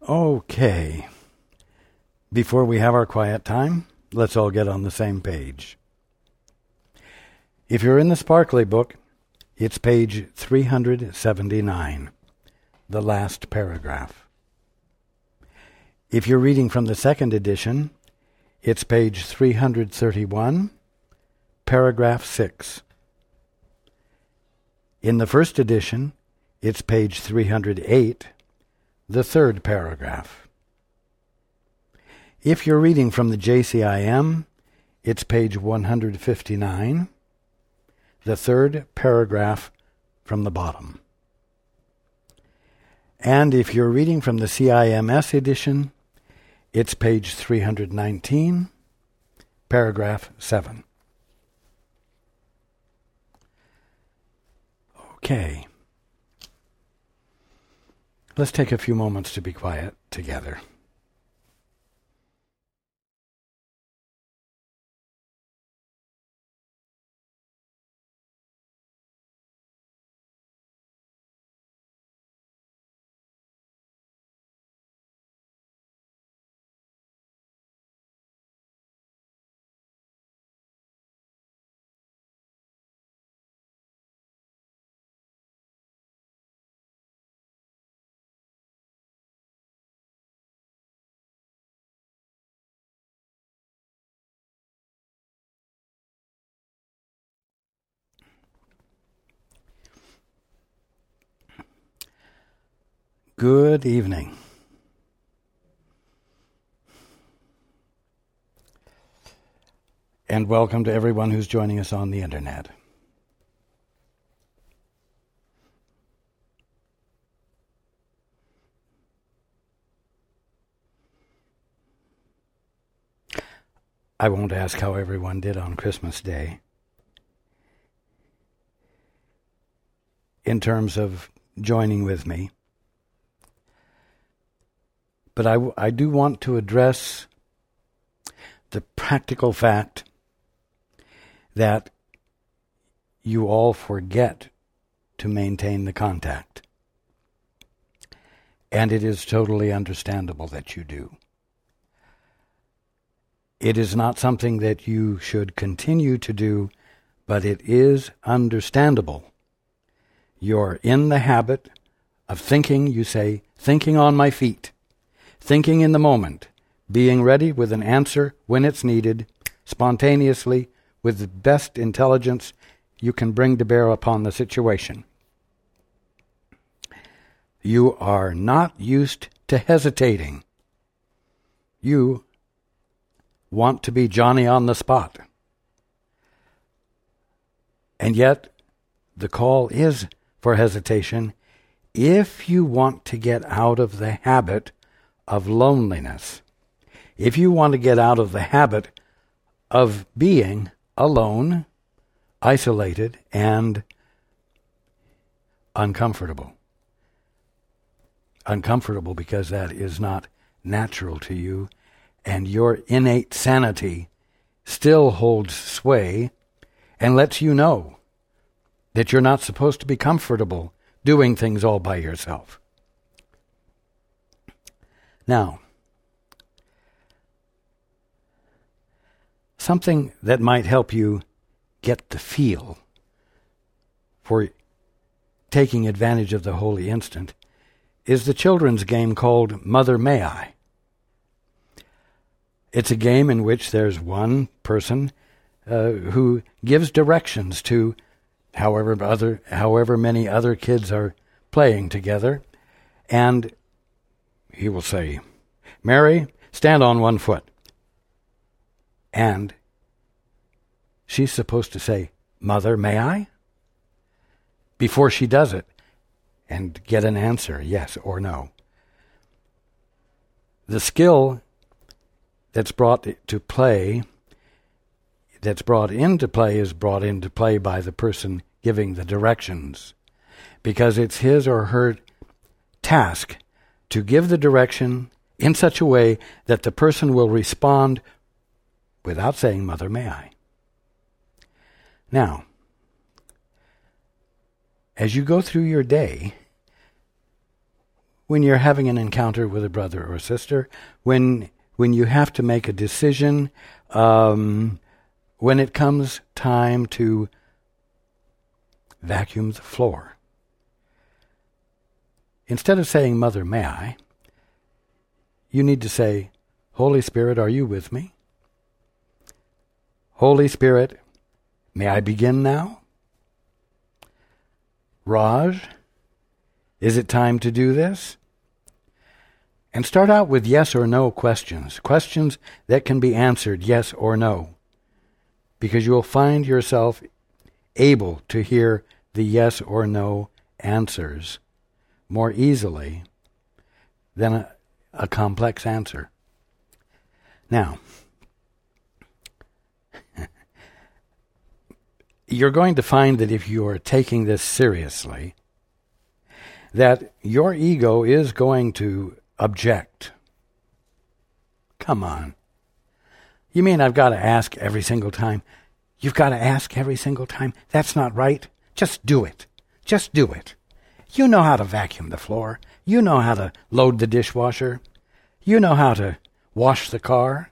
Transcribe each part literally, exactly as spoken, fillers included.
Okay. Before we have our quiet time, let's all get on the same page. If you're in the Sparkly book, it's page three hundred seventy-nine, the last paragraph. If you're reading from the second edition, it's page three hundred thirty-one, paragraph six. In the first edition, it's page three hundred eight, the third paragraph. If you're reading from the J C I M, it's page one hundred fifty-nine, the third paragraph from the bottom. And if you're reading from the C I M S edition, it's page three hundred nineteen, paragraph seven. Okay. Let's take a few moments to be quiet together. Good evening. And welcome to everyone who's joining us on the internet. I won't ask how everyone did on Christmas Day. In terms of joining with me. But I, I do want to address the practical fact that you all forget to maintain the contact. And it is totally understandable that you do. It is not something that you should continue to do, but it is understandable. You're in the habit of thinking, you say, thinking on my feet. Thinking in the moment, being ready with an answer when it's needed, spontaneously, with the best intelligence you can bring to bear upon the situation. You are not used to hesitating. You want to be Johnny on the spot. And yet, the call is for hesitation if you want to get out of the habit of loneliness. If you want to get out of the habit of being alone, isolated, and uncomfortable. Uncomfortable because that is not natural to you, and your innate sanity still holds sway and lets you know that you're not supposed to be comfortable doing things all by yourself. Now, something that might help you get the feel for taking advantage of the holy instant is the children's game called Mother May I. It's a game in which there's one person uh, who gives directions to however other however many other kids are playing together, and he will say, Mary, stand on one foot. And she's supposed to say, Mother, may I? Before she does it, and get an answer, yes or no. The skill that's brought to play, that's brought into play, is brought into play by the person giving the directions, because it's his or her task to give the direction in such a way that the person will respond without saying, Mother, may I? Now, as you go through your day, when you're having an encounter with a brother or sister, when when you have to make a decision, um, when it comes time to vacuum the floor. Instead of saying, Mother, may I? You need to say, Holy Spirit, are you with me? Holy Spirit, may I begin now? Raj, is it time to do this? And start out with yes or no questions, questions that can be answered yes or no, because you will find yourself able to hear the yes or no answers more easily than a, a complex answer. Now, you're going to find that if you are taking this seriously, that your ego is going to object. Come on. You mean I've got to ask every single time? You've got to ask every single time? That's not right. Just do it. Just do it. You know how to vacuum the floor. You know how to load the dishwasher. You know how to wash the car.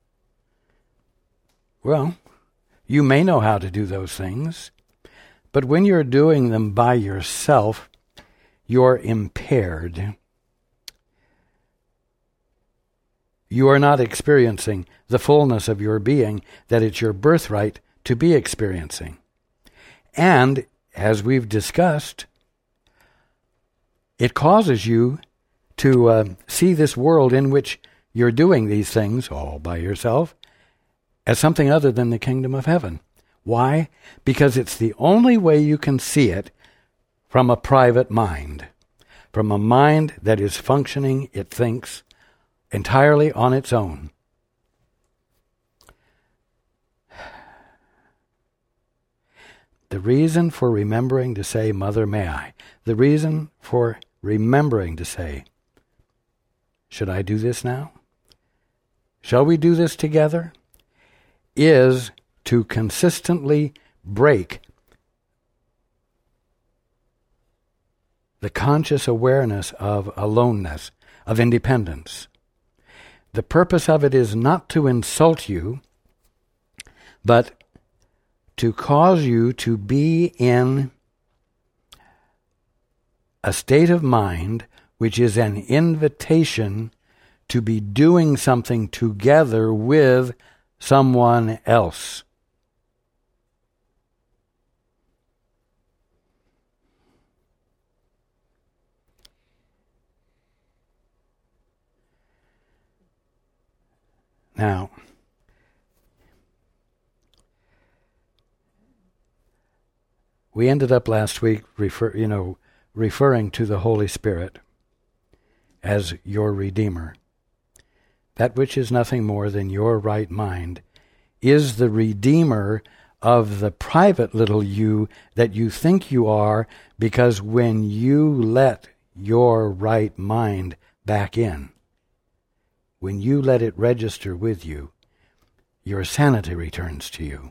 Well, you may know how to do those things, but when you're doing them by yourself, you're impaired. You are not experiencing the fullness of your being that it's your birthright to be experiencing. And, as we've discussed, it causes you to uh, see this world in which you're doing these things all by yourself as something other than the kingdom of heaven. Why? Because it's the only way you can see it from a private mind, from a mind that is functioning, it thinks, entirely on its own. The reason for remembering to say, Mother, may I? The reason for remembering to say, should I do this now? Shall we do this together? Is to consistently break the conscious awareness of aloneness, of independence. The purpose of it is not to insult you, but to cause you to be in a state of mind which is an invitation to be doing something together with someone else. Now, we ended up last week refer, you know, referring to the Holy Spirit as your Redeemer. That which is nothing more than your right mind is the Redeemer of the private little you that you think you are, because when you let your right mind back in, when you let it register with you, your sanity returns to you.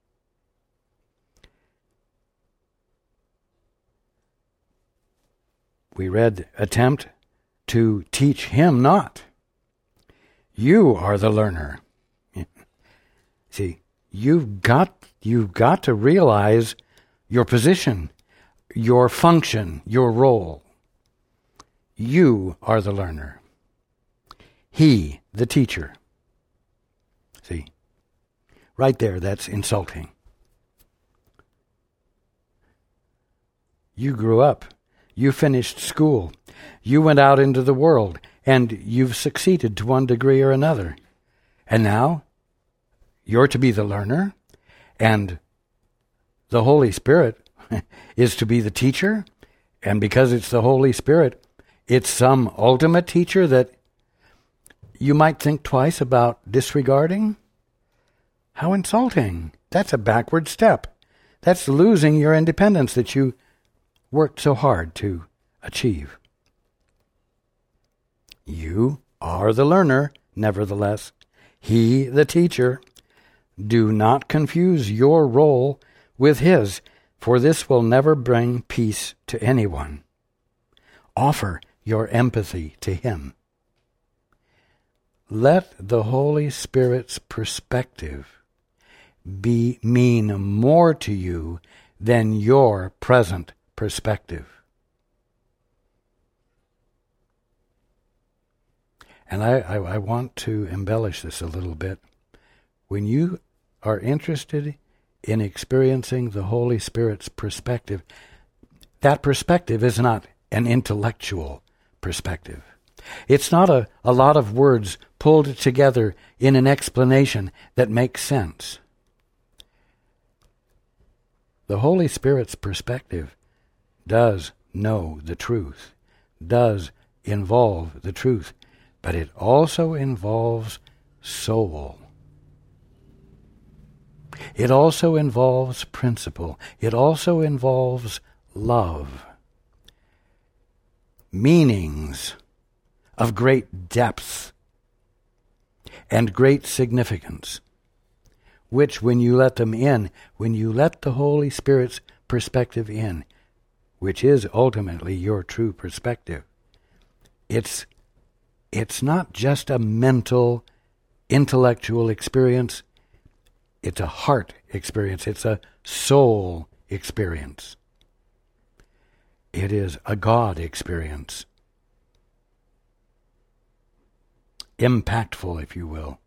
We read, attempt to teach him not. You are the learner. See, you've got you've got to realize your position, your function, your role. You are the learner. He, the teacher. See, right there, that's insulting. You grew up. You finished school. You went out into the world, and you've succeeded to one degree or another. And now, you're to be the learner, and the Holy Spirit is to be the teacher, and because it's the Holy Spirit, it's some ultimate teacher that you might think twice about disregarding? How insulting. That's a backward step. That's losing your independence that you worked so hard to achieve. You are the learner, nevertheless. He, the teacher. Do not confuse your role with his, for this will never bring peace to anyone. Offer your empathy to Him. Let the Holy Spirit's perspective be mean more to you than your present perspective. And I, I, I want to embellish this a little bit. When you are interested in experiencing the Holy Spirit's perspective, that perspective is not an intellectual perspective. It's not a, a lot of words pulled together in an explanation that makes sense. The Holy Spirit's perspective does know the truth, does involve the truth, but it also involves soul. It also involves principle. It also involves love. Meanings of great depth and great significance, which when you let them in, when you let the Holy Spirit's perspective in, which is ultimately your true perspective, it's it's not just a mental, intellectual experience, it's a heart experience, it's a soul experience. It is a God experience. Impactful, if you will.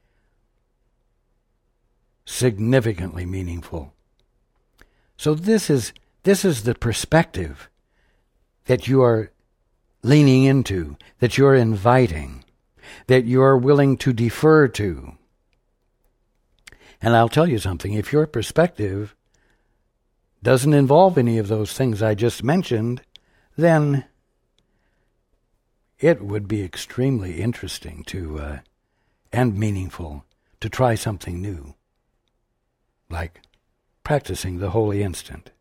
Significantly meaningful. So this is this is the perspective that you are leaning into, that you are inviting, that you are willing to defer to. And I'll tell you something, if your perspective doesn't involve any of those things I just mentioned, then it would be extremely interesting to uh, and meaningful to try something new, like practicing the holy instant.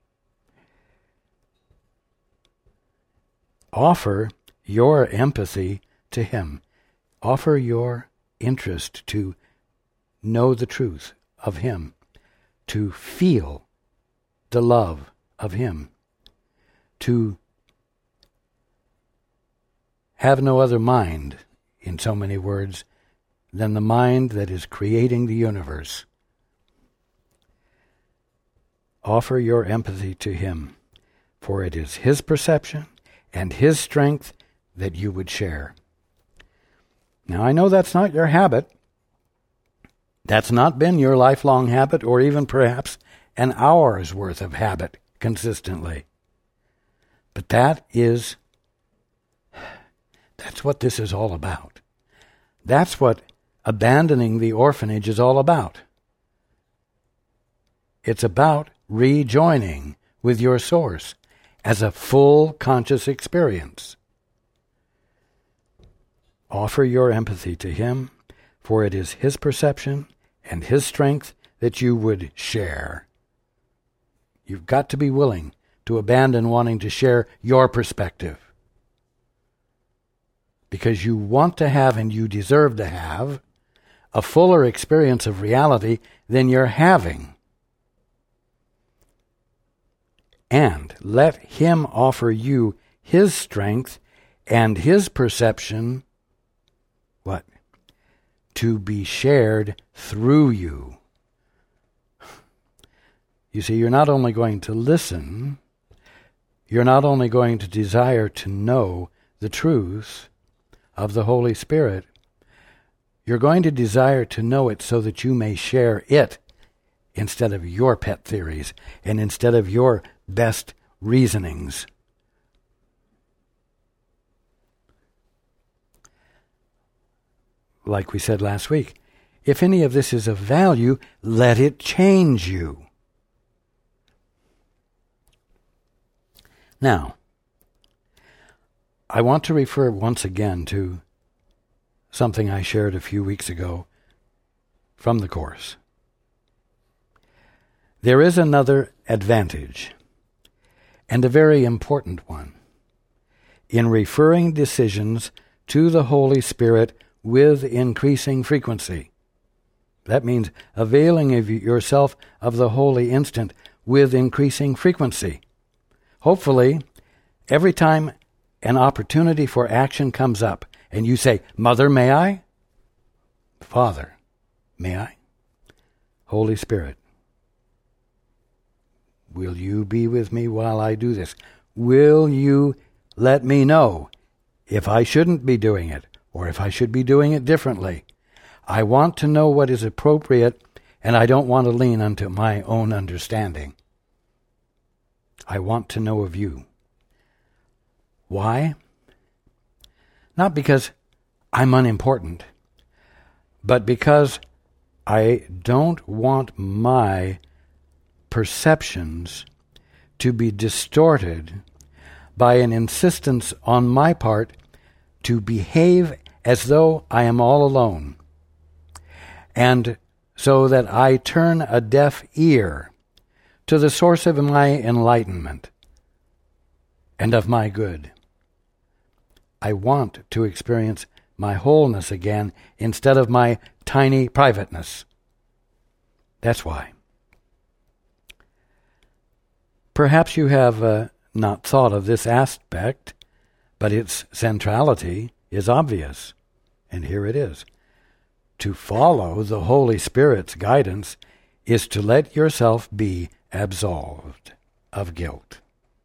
Offer your empathy to Him. Offer your interest to know the truth of Him, to feel the love of Him, to have no other mind, in so many words, than the mind that is creating the universe. Offer your empathy to Him, for it is His perception and His strength that you would share. Now, I know that's not your habit. That's not been your lifelong habit, or even perhaps an hour's worth of habit consistently. But that is, that's what this is all about. That's what abandoning the orphanage is all about. It's about rejoining with your source as a full conscious experience. Offer your empathy to Him, for it is His perception and His strength that you would share. You've got to be willing to abandon wanting to share your perspective, because you want to have, and you deserve to have, a fuller experience of reality than you're having. And let Him offer you His strength and His perception, what? To be shared through you. You see, you're not only going to listen, you're not only going to desire to know the truth of the Holy Spirit, you're going to desire to know it so that you may share it instead of your pet theories and instead of your best reasonings. Like we said last week, if any of this is of value, let it change you. Now, I want to refer once again to something I shared a few weeks ago from the Course. There is another advantage, and a very important one, in referring decisions to the Holy Spirit with increasing frequency. That means availing of yourself of the holy instant with increasing frequency. Hopefully, every time an opportunity for action comes up and you say, Mother, may I? Father, may I? Holy Spirit, will you be with me while I do this? Will you let me know if I shouldn't be doing it or if I should be doing it differently? I want to know what is appropriate, and I don't want to lean unto my own understanding. I want to know of you. Why? Not because I'm unimportant, but because I don't want my perceptions to be distorted by an insistence on my part to behave as though I am all alone, and so that I turn a deaf ear to the source of my enlightenment and of my good. I want to experience my wholeness again instead of my tiny privateness. That's why. Perhaps you have uh, not thought of this aspect, but its centrality is obvious, and here it is. To follow the Holy Spirit's guidance is to let yourself be absolved of guilt.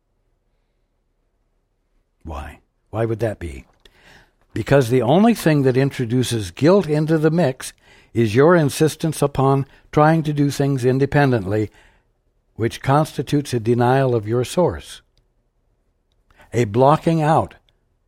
Why? Why would that be? Because the only thing that introduces guilt into the mix is your insistence upon trying to do things independently, which constitutes a denial of your source, a blocking out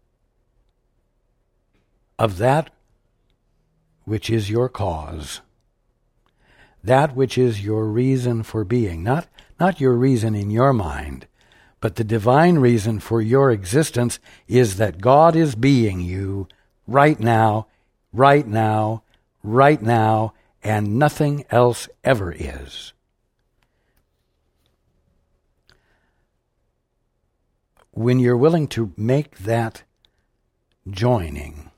of that which is your cause, that which is your reason for being, not, not your reason in your mind, but the divine reason for your existence is that God is being you right now, right now, right now, and nothing else ever is. When you're willing to make that joining,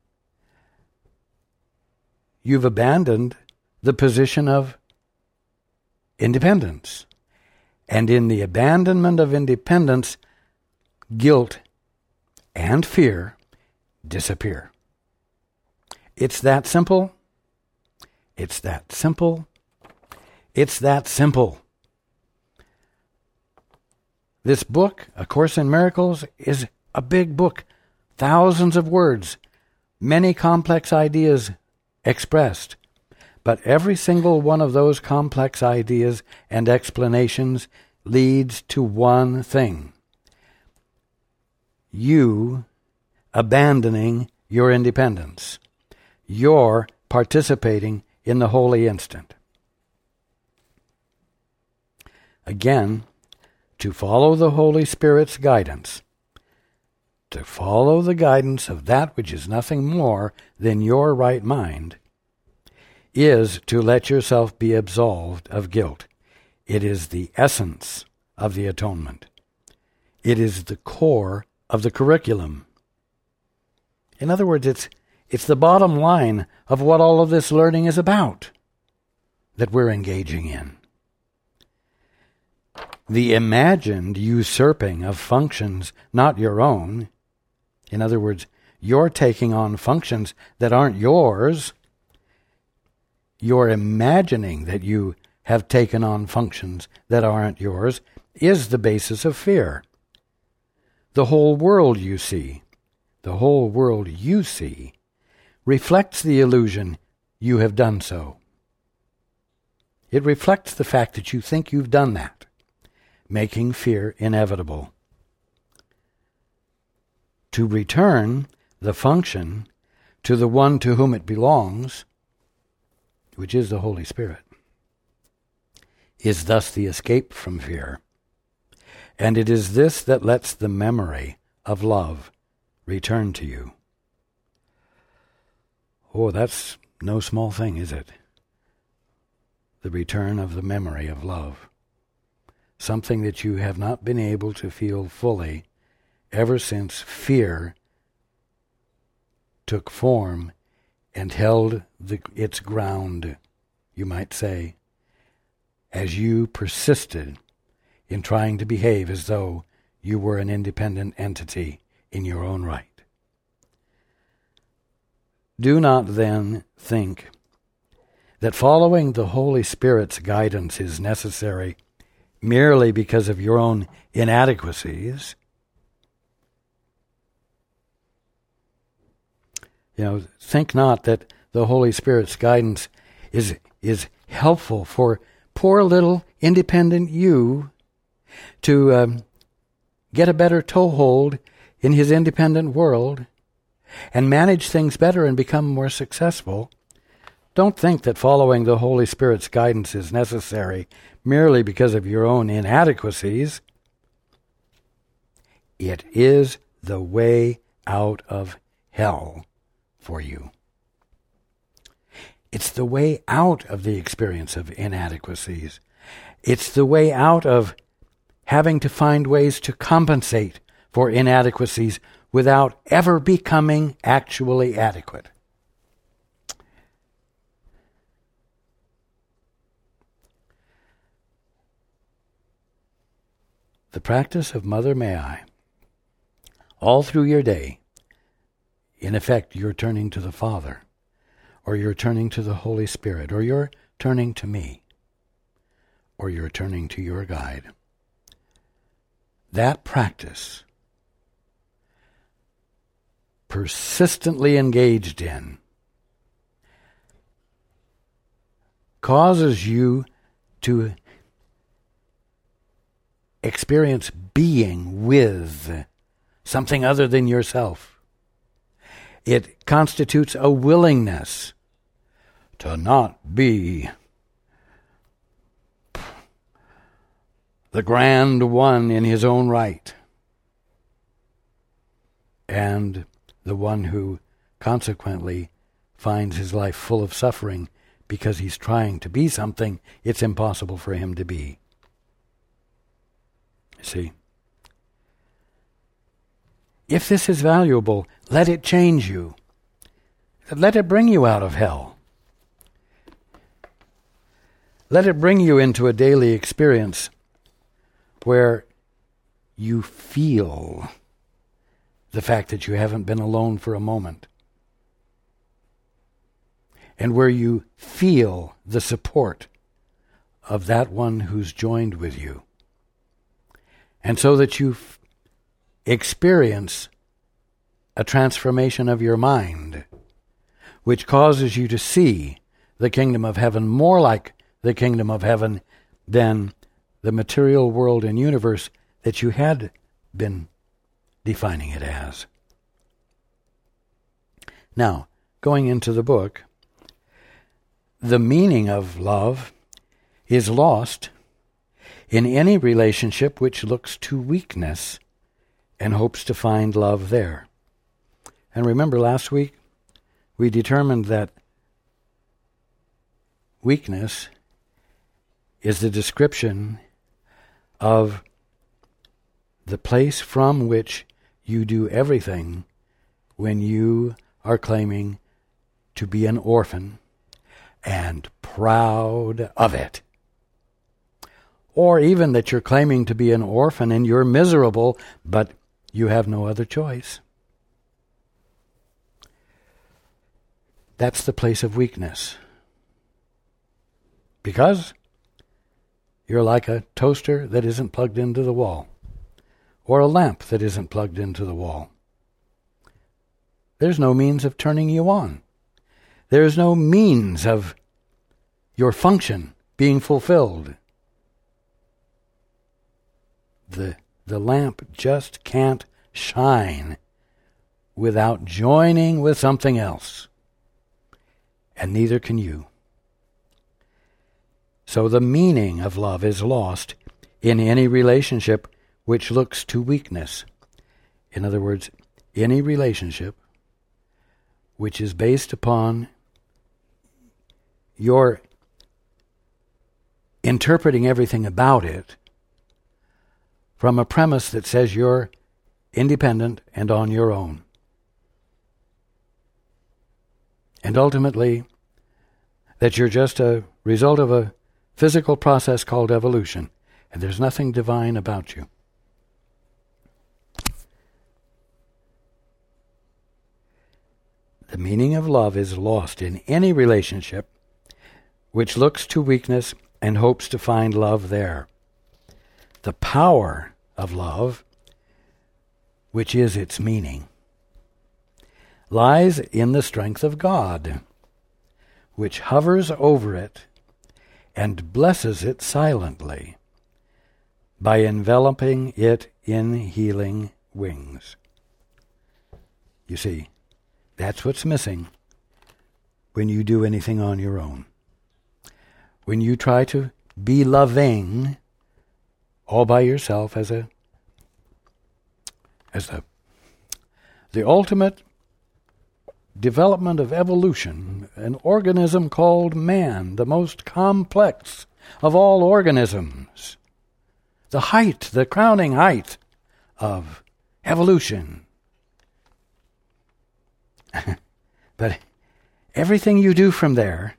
you've abandoned the position of independence. And in the abandonment of independence, guilt and fear disappear. It's that simple. It's that simple. It's that simple. This book, A Course in Miracles, is a big book. Thousands of words, many complex ideas expressed. But every single one of those complex ideas and explanations leads to one thing. You abandoning your independence. You're participating in the holy instant. Again, to follow the Holy Spirit's guidance, to follow the guidance of that which is nothing more than your right mind, is to let yourself be absolved of guilt. It is the essence of the atonement. It is the core of the curriculum. In other words, it's it's the bottom line of what all of this learning is about that we're engaging in. The imagined usurping of functions not your own, in other words, you're taking on functions that aren't yours. You're imagining that you have taken on functions that aren't yours is the basis of fear. The whole world you see, the whole world you see, reflects the illusion you have done so. It reflects the fact that you think you've done that, making fear inevitable. To return the function to the one to whom it belongs, which is the Holy Spirit, is thus the escape from fear. And it is this that lets the memory of love return to you. Oh, that's no small thing, is it? The return of the memory of love. Something that you have not been able to feel fully ever since fear took form and held the, its ground, you might say, as you persisted in trying to behave as though you were an independent entity in your own right. Do not then think that following the Holy Spirit's guidance is necessary merely because of your own inadequacies. You know, think not that the Holy Spirit's guidance is is helpful for poor little independent you to um, get a better toehold in his independent world and manage things better and become more successful. Don't think that following the Holy Spirit's guidance is necessary merely because of your own inadequacies. It is the way out of hell for you. It's the way out of the experience of inadequacies. It's the way out of having to find ways to compensate for inadequacies without ever becoming actually adequate. The practice of Mother May I, all through your day, in effect, you're turning to the Father, or you're turning to the Holy Spirit, or you're turning to me, or you're turning to your guide. That practice, persistently engaged in, causes you to experience being with something other than yourself. It constitutes a willingness to not be the grand one in his own right, and the one who consequently finds his life full of suffering because he's trying to be something it's impossible for him to be. See? If this is valuable, let it change you. Let it bring you out of hell. Let it bring you into a daily experience where you feel the fact that you haven't been alone for a moment, and where you feel the support of that one who's joined with you. And so that you f- experience a transformation of your mind, which causes you to see the kingdom of heaven more like the kingdom of heaven than the material world and universe that you had been defining it as. Now, going into the book, the meaning of love is lost in any relationship which looks to weakness and hopes to find love there. And remember, last week we determined that weakness is the description of the place from which you do everything when you are claiming to be an orphan and proud of it. Or even that you're claiming to be an orphan and you're miserable, but you have no other choice. That's the place of weakness. Because you're like a toaster that isn't plugged into the wall, or a lamp that isn't plugged into the wall. There's no means of turning you on. There's no means of your function being fulfilled. The, the lamp just can't shine without joining with something else. And neither can you. So the meaning of love is lost in any relationship which looks to weakness. In other words, any relationship which is based upon your interpreting everything about it from a premise that says you're independent and on your own. And ultimately, that you're just a result of a physical process called evolution, and there's nothing divine about you. The meaning of love is lost in any relationship which looks to weakness and hopes to find love there. The power of love, which is its meaning, lies in the strength of God, which hovers over it and blesses it silently by enveloping it in healing wings. You see, that's what's missing when you do anything on your own. When you try to be loving all by yourself as a as the the ultimate development of evolution, an organism called man, the most complex of all organisms, the height, the crowning height of evolution. But everything you do from there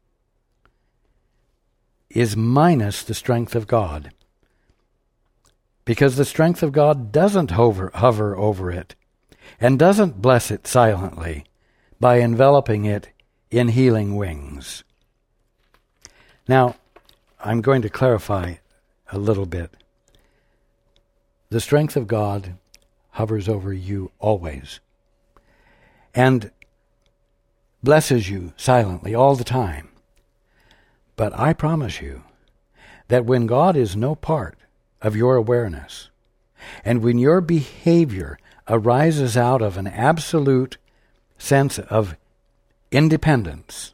is minus the strength of God, because the strength of God doesn't hover, hover over it and doesn't bless it silently by enveloping it in healing wings. Now, I'm going to clarify a little bit. The strength of God hovers over you always and blesses you silently all the time. But I promise you that when God is no part of your awareness, and when your behavior arises out of an absolute sense of independence,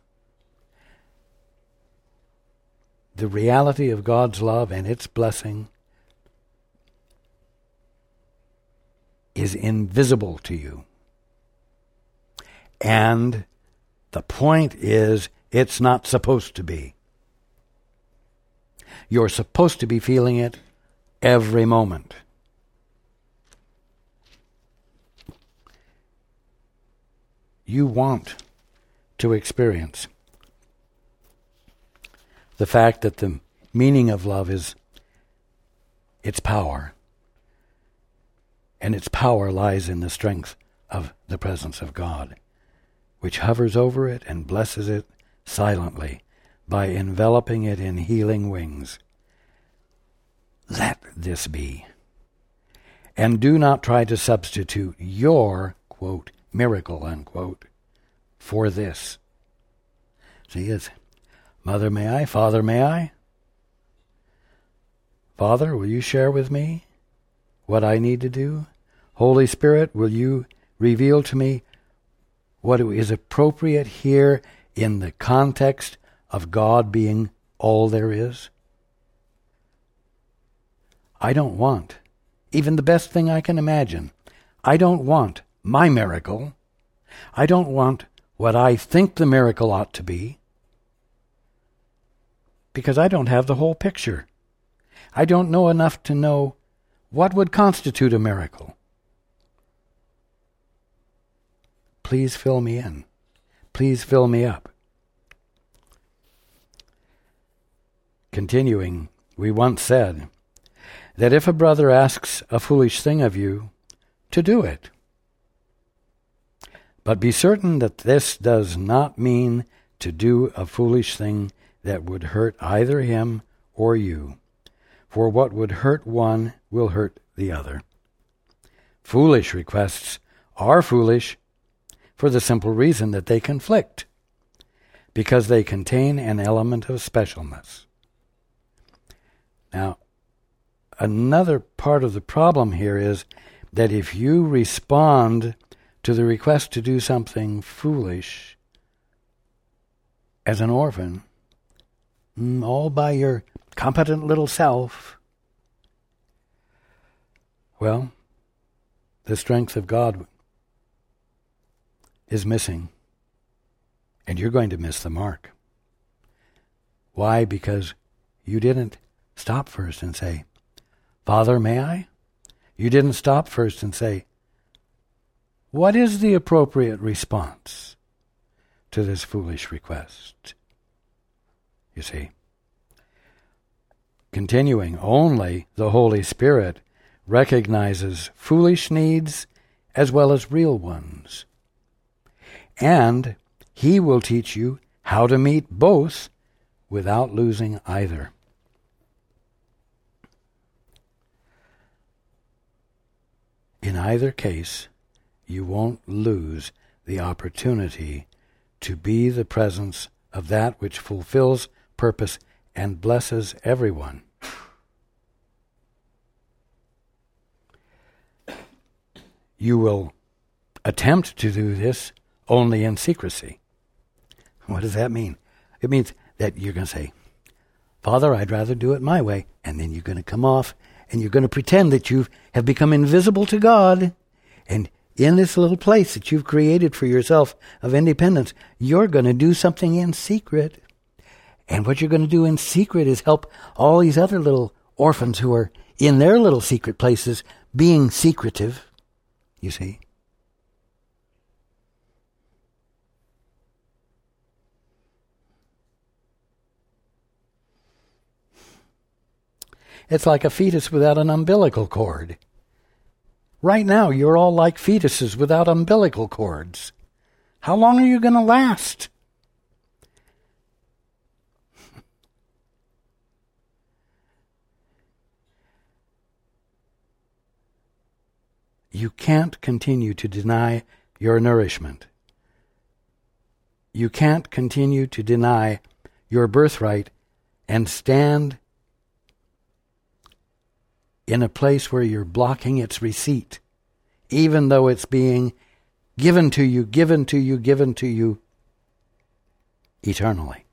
the reality of God's love and its blessing is invisible to you. And the point is, it's not supposed to be. You're supposed to be feeling it every moment. You want to experience the fact that the meaning of love is its power, and its power lies in the strength of the presence of God, which hovers over it and blesses it silently by enveloping it in healing wings. Let this be. And do not try to substitute your, quote, miracle, unquote, for this. See, it's, Mother, may I? Father, may I? Father, will you share with me what I need to do? Holy Spirit, will you reveal to me what is appropriate here in the context of God being all there is? I don't want even the best thing I can imagine. I don't want my miracle. I don't want what I think the miracle ought to be, because I don't have the whole picture. I don't know enough to know what would constitute a miracle. Please fill me in. Please fill me up. Continuing, we once said that if a brother asks a foolish thing of you, to do it. But be certain that this does not mean to do a foolish thing that would hurt either him or you, for what would hurt one will hurt the other. Foolish requests are foolish for the simple reason that they conflict, because they contain an element of specialness. Now, another part of the problem here is that if you respond to the request to do something foolish as an orphan, all by your competent little self, well, the strength of God is missing, and you're going to miss the mark. Why? Because you didn't stop first and say, Father, may I? You didn't stop first and say, what is the appropriate response to this foolish request? You see, continuing, only the Holy Spirit recognizes foolish needs as well as real ones. and he will teach you how to meet both without losing either. In either case, you won't lose the opportunity to be the presence of that which fulfills purpose and blesses everyone. You will attempt to do this only in secrecy. What does that mean? It means that you're going to say, Father, I'd rather do it my way. And then you're going to come off and you're going to pretend that you have become invisible to God. And in this little place that you've created for yourself of independence, you're going to do something in secret. And what you're going to do in secret is help all these other little orphans who are in their little secret places being secretive, you see. It's like a fetus without an umbilical cord. Right now, you're all like fetuses without umbilical cords. How long are you going to last? You can't continue to deny your nourishment. You can't continue to deny your birthright and stand in a place where you're blocking its receipt, even though it's being given to you, given to you, given to you eternally.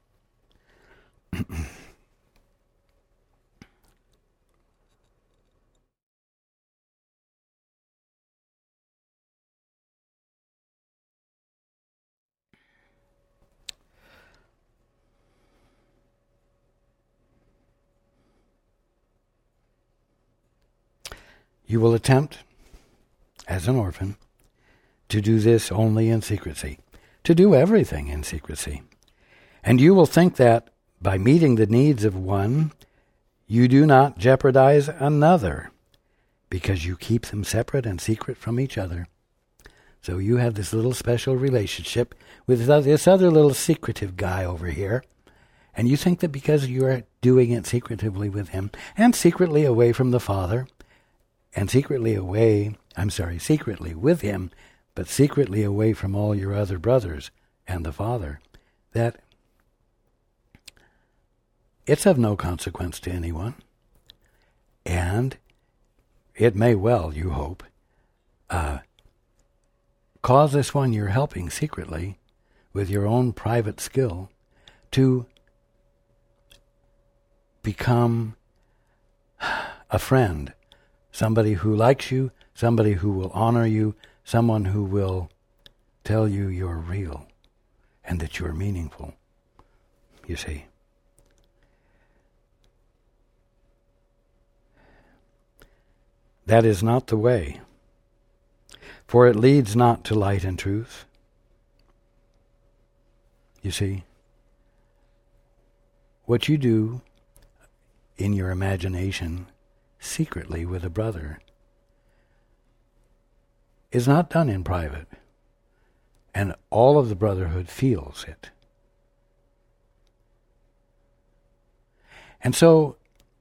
You will attempt, as an orphan, to do this only in secrecy, to do everything in secrecy. And you will think that by meeting the needs of one, you do not jeopardize another, because you keep them separate and secret from each other. So you have this little special relationship with this other little secretive guy over here, and you think that because you are doing it secretively with him, and secretly away from the Father, and secretly away, I'm sorry, secretly with him, but secretly away from all your other brothers and the Father, that it's of no consequence to anyone. And it may well, you hope, uh, cause this one you're helping secretly with your own private skill to become a friend, somebody who likes you, somebody who will honor you, someone who will tell you you're real and that you're meaningful, you see. That is not the way, for it leads not to light and truth. You see, what you do in your imagination secretly with a brother is not done in private, and all of the brotherhood feels it. And so,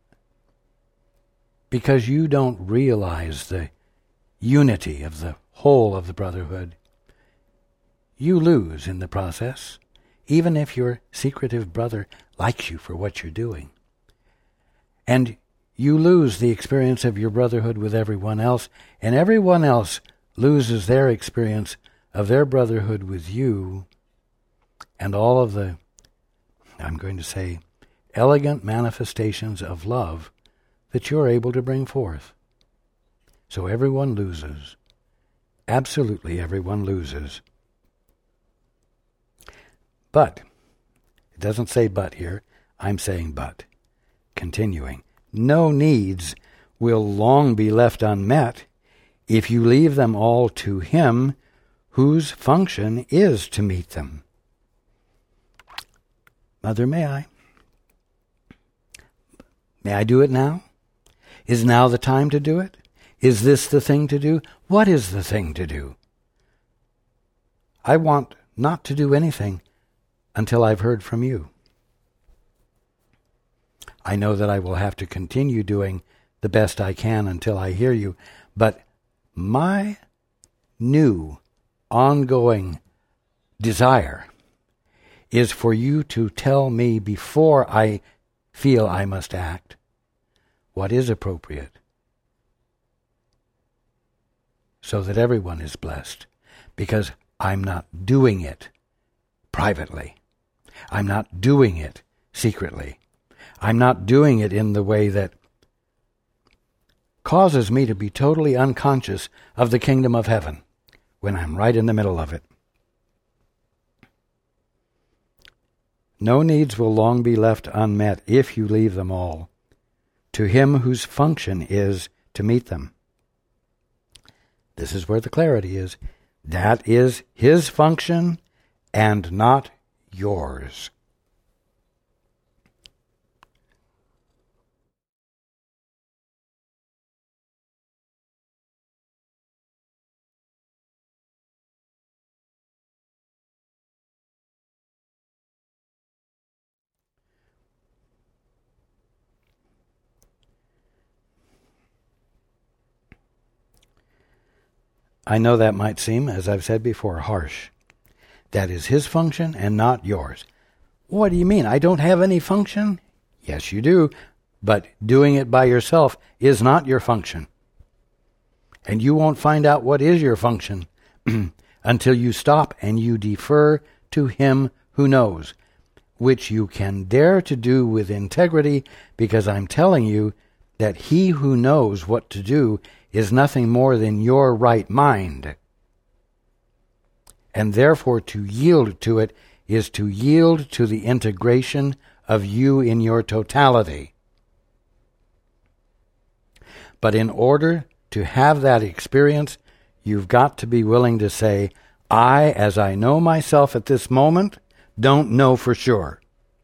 because you don't realize the unity of the whole of the brotherhood, you lose in the process, even if your secretive brother likes you for what you're doing. And you lose the experience of your brotherhood with everyone else, and everyone else loses their experience of their brotherhood with you, and all of the, I'm going to say, elegant manifestations of love that you're able to bring forth. So everyone loses. Absolutely everyone loses. But, it doesn't say but here, I'm saying but. Continuing. No needs will long be left unmet if you leave them all to him whose function is to meet them. Mother, may I? May I do it now? Is now the time to do it? Is this the thing to do? What is the thing to do? I want not to do anything until I've heard from you. I know that I will have to continue doing the best I can until I hear you, but my new, ongoing desire is for you to tell me before I feel I must act what is appropriate, so that everyone is blessed, because I'm not doing it privately. I'm not doing it secretly. I'm not doing it in the way that causes me to be totally unconscious of the kingdom of heaven when I'm right in the middle of it. No needs will long be left unmet if you leave them all to him whose function is to meet them. This is where the clarity is. That is his function and not yours. I know that might seem, as I've said before, harsh. That is his function and not yours. What do you mean? I don't have any function? Yes, you do, but doing it by yourself is not your function. And you won't find out what is your function until you stop and you defer to him who knows, which you can dare to do with integrity, because I'm telling you that he who knows what to do is nothing more than your right mind. And therefore to yield to it is to yield to the integration of you in your totality. But in order to have that experience, you've got to be willing to say, I, as I know myself at this moment, don't know for sure.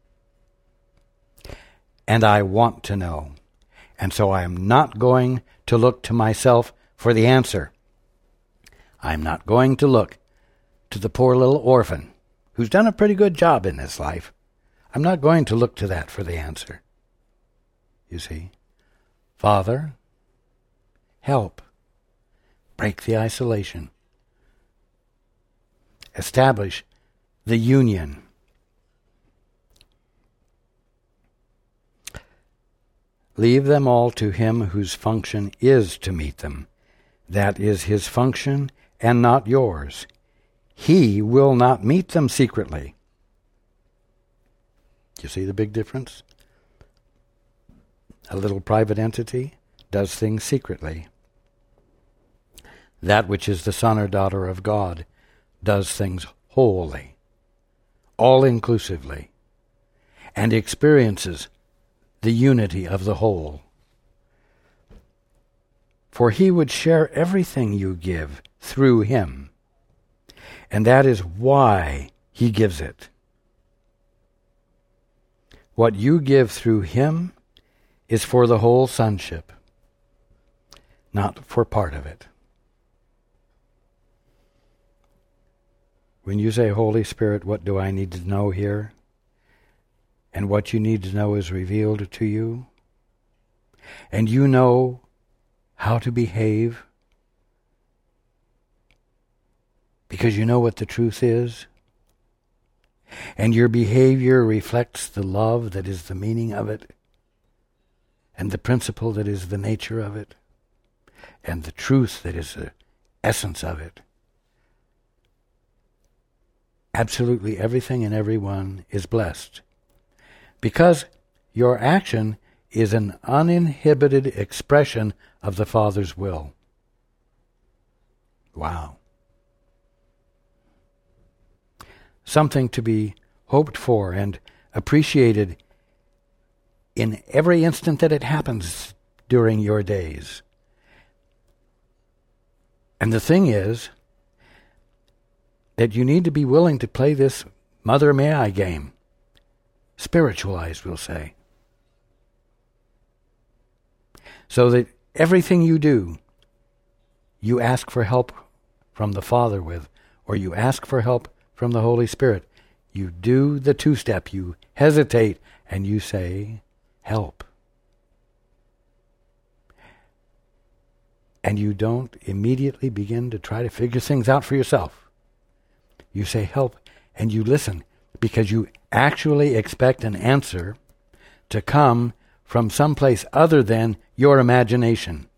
And I want to know. And so I am not going to look to myself for the answer. I'm not going to look to the poor little orphan who's done a pretty good job in this life. I'm not going to look to that for the answer. You see? Father, help. Break the isolation. Establish the union. Leave them all to him whose function is to meet them. That is his function and not yours. He will not meet them secretly. You see the big difference? A little private entity does things secretly. That which is the son or daughter of God does things wholly, all-inclusively, and experiences the unity of the whole. For he would share everything you give through him, and that is why he gives it. What you give through him is for the whole sonship, not for part of it. When you say, Holy Spirit, what do I need to know here? And what you need to know is revealed to you, and you know how to behave because you know what the truth is, and your behavior reflects the love that is the meaning of it, and the principle that is the nature of it, and the truth that is the essence of it. Absolutely everything and everyone is blessed, because your action is an uninhibited expression of the Father's will. Wow. Something to be hoped for and appreciated in every instant that it happens during your days. And the thing is that you need to be willing to play this Mother May I game. Spiritualized, we'll say. So that everything you do, you ask for help from the Father with, or you ask for help from the Holy Spirit. You do the two-step. You hesitate and you say, help. And you don't immediately begin to try to figure things out for yourself. You say help and you listen because you actually expect an answer to come from someplace other than your imagination.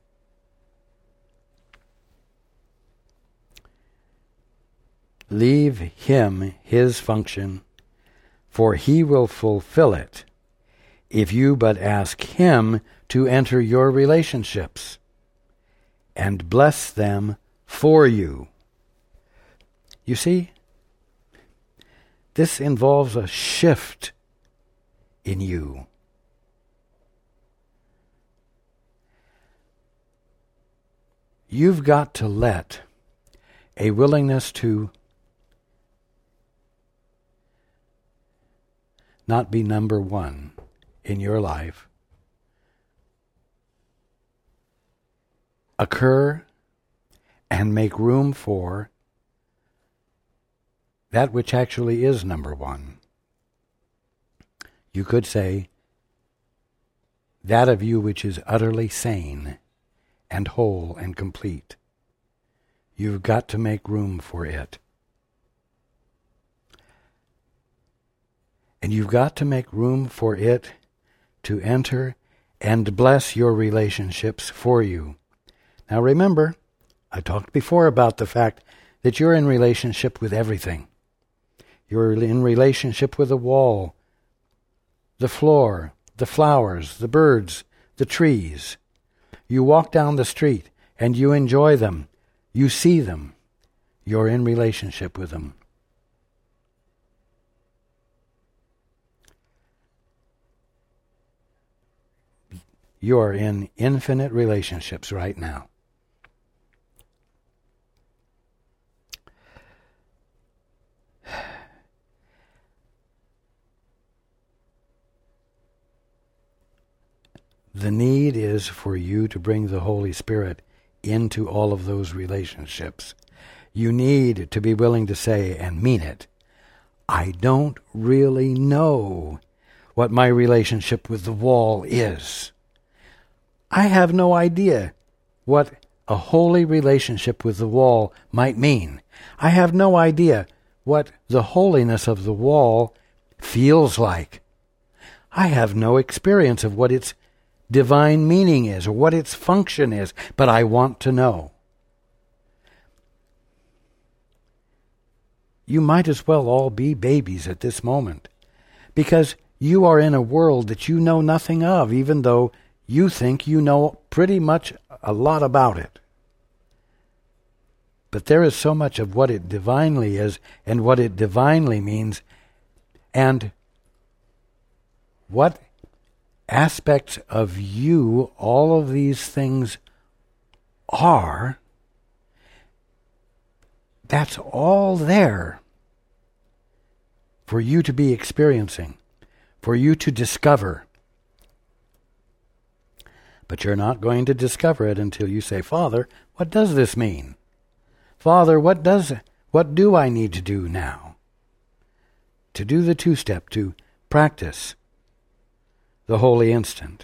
Leave him his function, for he will fulfill it if you but ask him to enter your relationships and bless them for you. You see, this involves a shift in you. You've got to let a willingness to not be number one in your life occur and make room for that which actually is number one. You could say, that of you which is utterly sane and whole and complete. You've got to make room for it. And you've got to make room for it to enter and bless your relationships for you. Now remember, I talked before about the fact that you're in relationship with everything. You're in relationship with the wall, the floor, the flowers, the birds, the trees. You walk down the street and you enjoy them. You see them. You're in relationship with them. You are in infinite relationships right now. The need is for you to bring the Holy Spirit into all of those relationships. You need to be willing to say and mean it, I don't really know what my relationship with the wall is. I have no idea what a holy relationship with the wall might mean. I have no idea what the holiness of the wall feels like. I have no experience of what its divine meaning is or what its function is, but I want to know. You might as well all be babies at this moment, because you are in a world that you know nothing of, even though you think you know pretty much a lot about it. But there is so much of what it divinely is and what it divinely means and what aspects of you all of these things are. That's all there for you to be experiencing, for you to discover. But you're not going to discover it until you say, Father, what does this mean? Father, what does what do I need to do now? To do the two-step, to practice the holy instant.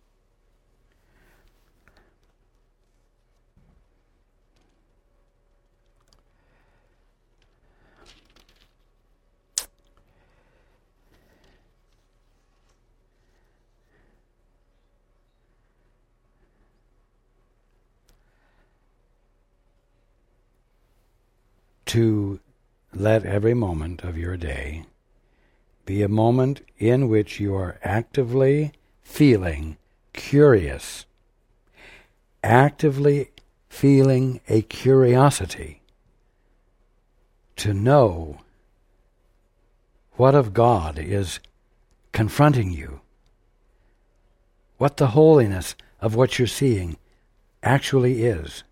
To let every moment of your day be a moment in which you are actively feeling curious, actively feeling a curiosity to know what of God is confronting you, what the holiness of what you're seeing actually is.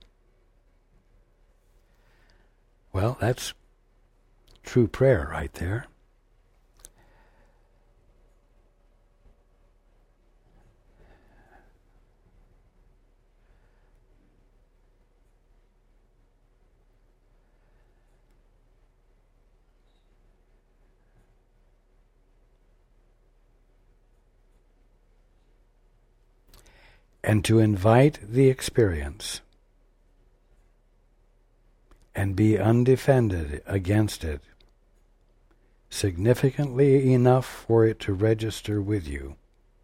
Well, that's true prayer right there. and to invite the experience and be undefended against it significantly enough for it to register with you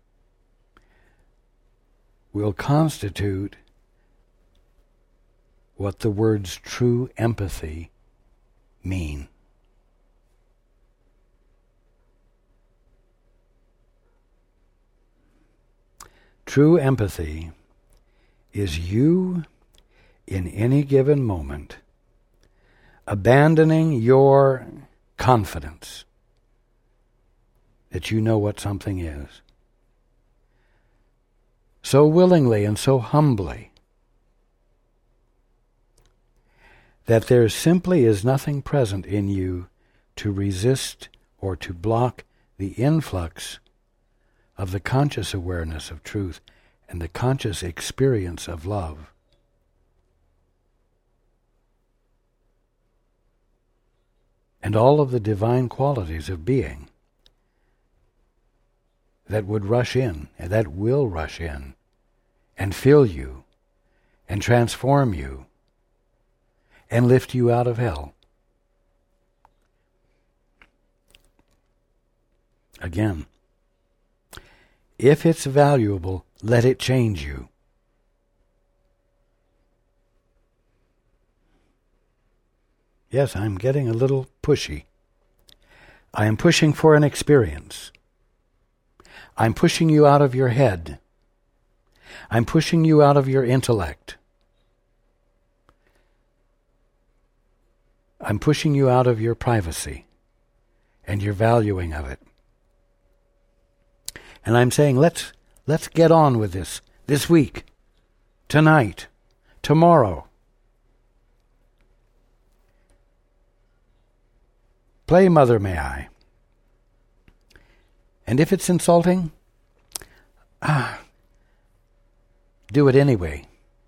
will constitute what the words true empathy mean. True empathy is you in any given moment abandoning your confidence that you know what something is so willingly and so humbly that there simply is nothing present in you to resist or to block the influx of the conscious awareness of truth and the conscious experience of love. And all of the divine qualities of being that would rush in, and that will rush in, and fill you, and transform you, and lift you out of hell. Again, if it's valuable, let it change you. Yes, I'm getting a little pushy. I am pushing for an experience. I'm pushing you out of your head. I'm pushing you out of your intellect. I'm pushing you out of your privacy and your valuing of it. And I'm saying, let's let's get on with this this week, tonight, tomorrow. Play Mother May I. And if it's insulting, ah, do it anyway.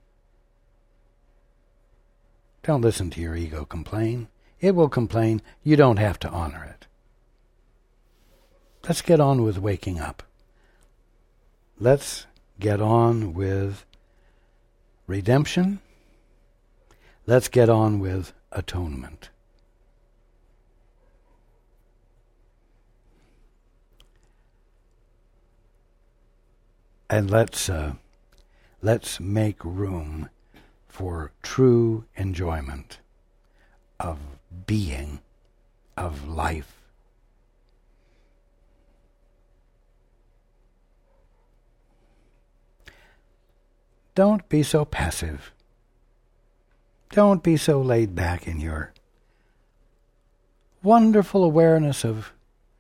Don't listen to your ego complain. It will complain. You don't have to honor it. Let's get on with waking up. Let's get on with redemption. Let's get on with atonement. And let's uh, let's make room for true enjoyment of being, of life. Don't be so passive. Don't be so laid back in your wonderful awareness of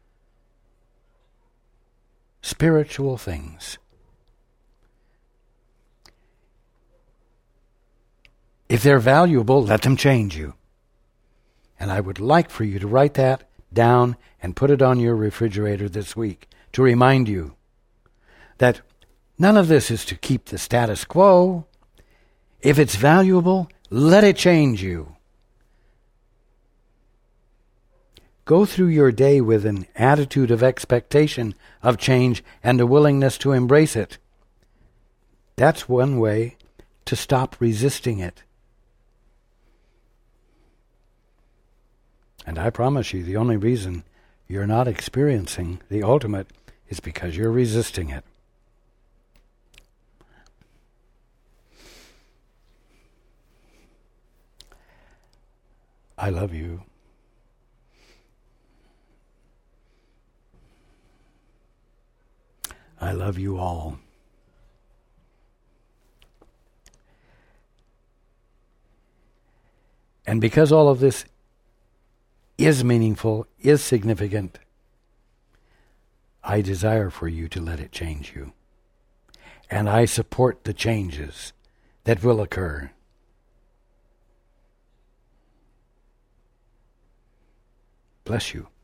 spiritual things. If they're valuable, let them change you. And I would like for you to write that down and put it on your refrigerator this week to remind you that none of this is to keep the status quo. If it's valuable, let it change you. Go through your day with an attitude of expectation of change and a willingness to embrace it. That's one way to stop resisting it. And I promise you, the only reason you're not experiencing the ultimate is because you're resisting it. I love you. I love you all. And because all of this is meaningful, is significant, I desire for you to let it change you. And I support the changes that will occur. Bless you.